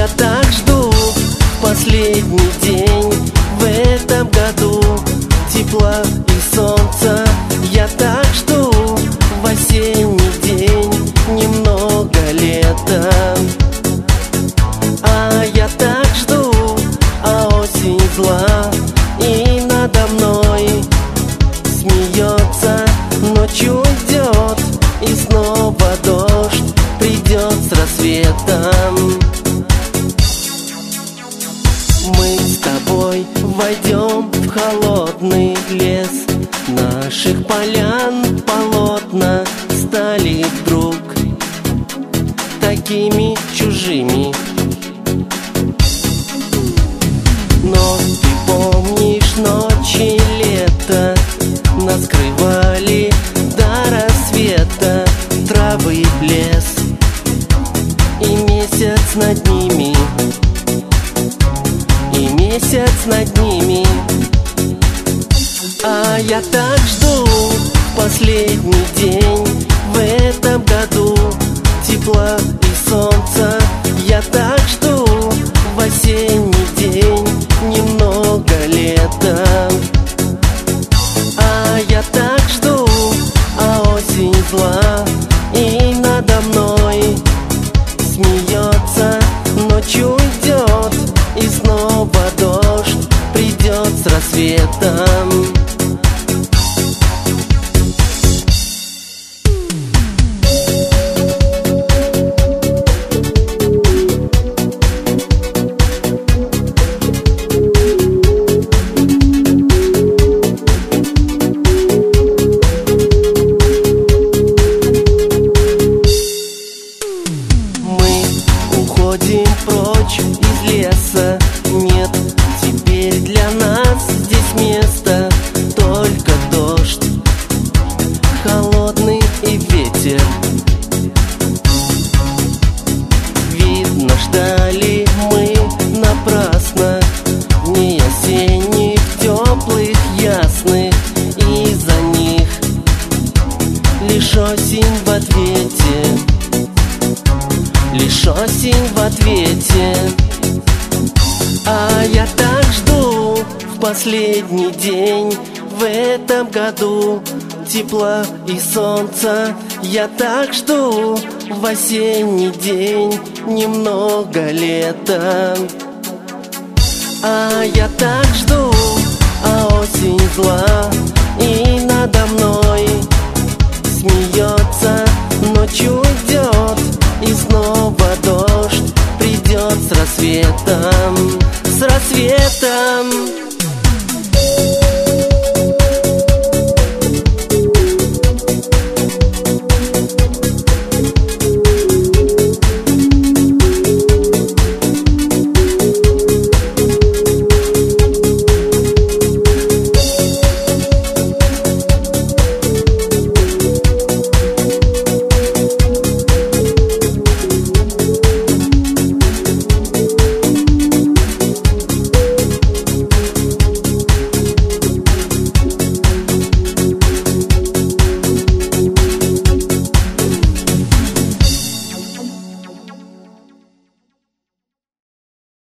так жду последний день в этом году тепла и солнца. Я так жду в осенний день немного лета. А я так жду, а осень зла и надо мной смеется. Ночью идет и снова дождь придет с рассветом. Мы с тобой войдем в холодный лес. Наших полян полотна стали вдруг такими чужими. Но ты помнишь ночи лета, нас скрывали до рассвета травы блеск и месяц над ними, и месяц над ними. А я так жду последний день в этом году тепла и солнца. Я так жду в осенний день немного лета. А я так жду, а осень зла и надо мной смеется. Ночью идет и снова дождь придет с рассветом. Уходим прочь из леса, нет теперь для нас здесь места. Только дождь, холодный и ветер. Видно, ждали мы напрасно дней осенних, теплых, ясных. Из-за них лишь осень в ответе, лишь осень в ответе. А я так жду в последний день в этом году тепла и солнца. Я так жду в осенний день немного лета. А я так жду, а осень зла и надо мной смеется. Ночью идет и снова дождь придет с рассветом, с рассветом.